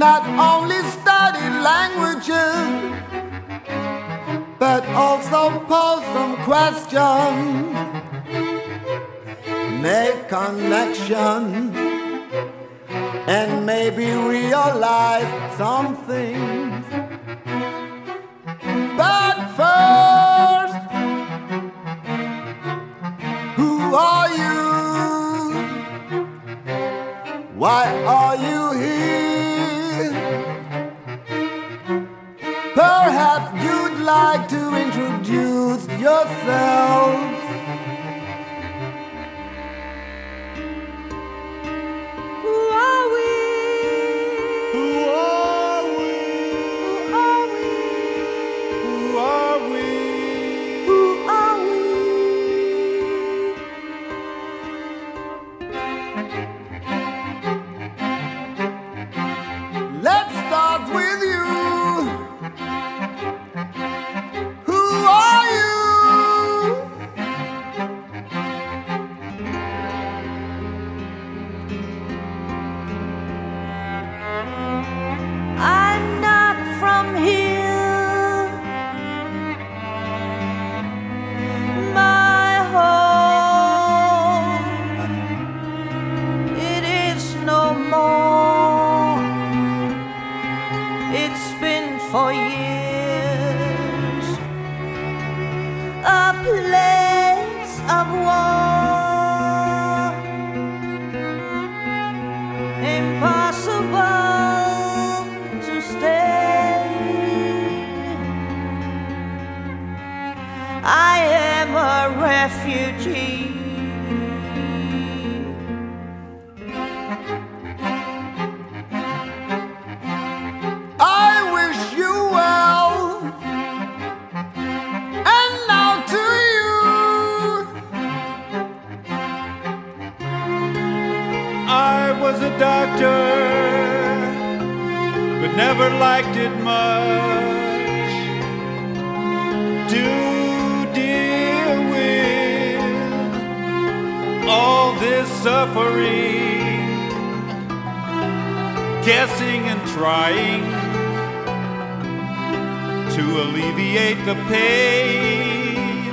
not only study languages, but also pose some questions, make connections, and maybe realize some things. But first, who are you? Why are you here? Perhaps you'd like to introduce yourself. Who are we? Who are we? Who are we? Who are we? Let's start with you. Who are you? I'm not from here. My home, it is no more. It's been for years a place of war, impossible to stay. I am a refugee. I wish you well, and now to you. I was a doctor, but never liked it much. To deal with all this suffering, guessing and trying to alleviate the pain,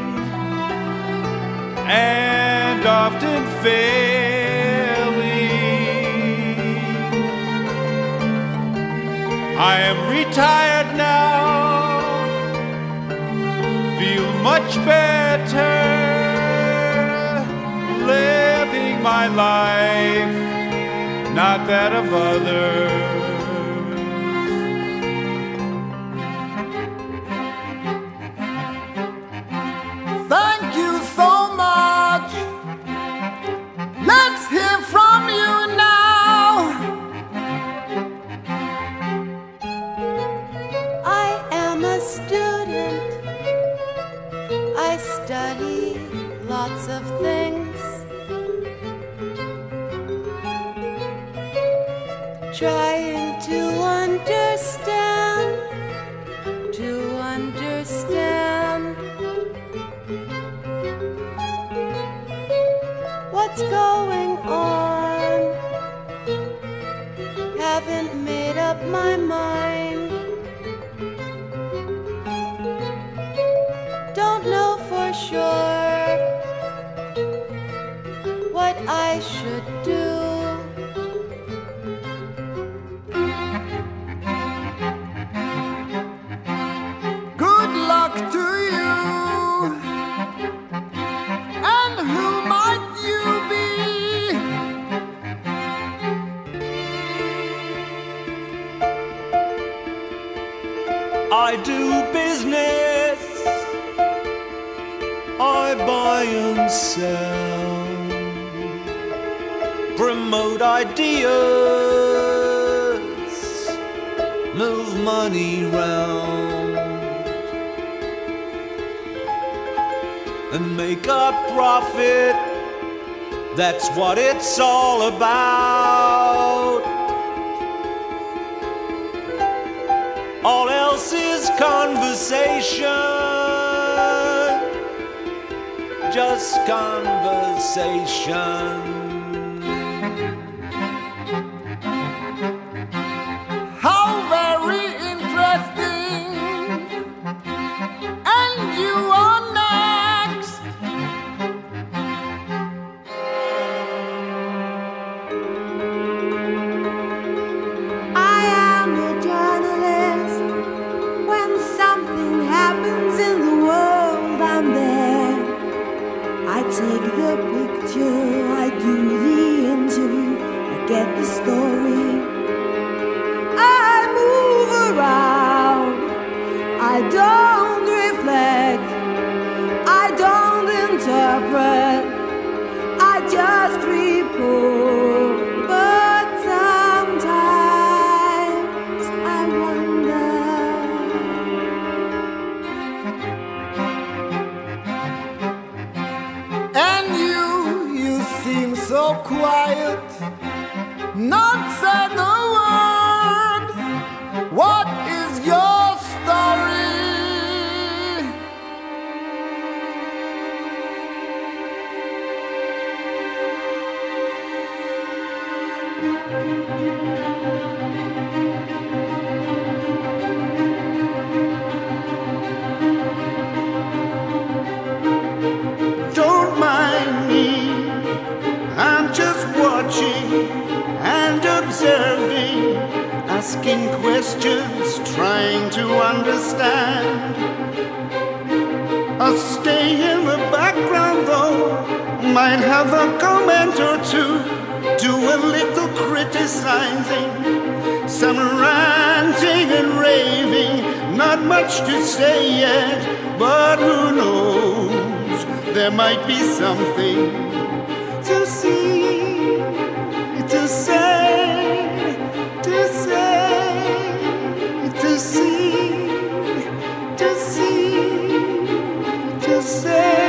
and often failing. I am retired now, feel much better, living my life, not that of others. Thank you so much. Let's hear from you now. I am a student. I study lots of things, trying to understand what's going on. Haven't made up my mind. Don't know for sure what I should do. Good luck to you. And who might you be? I do business, I buy and sell, promote ideas, move money round, and make a profit. That's what it's all about. All else is conversation, just conversation. get the story. I move around, I don't reflect, I don't interpret, I just report. But sometimes I wonder. And you seem so quiet, not said a word. What is your story? Don't mind me, I'm just watching and observing, asking questions, trying to understand. I'll stay in the background though, might have a comment or two, do a little criticizing, some ranting and raving, not much to say yet, but who knows, there might be something to see, to say, to say, to see, to see, to say.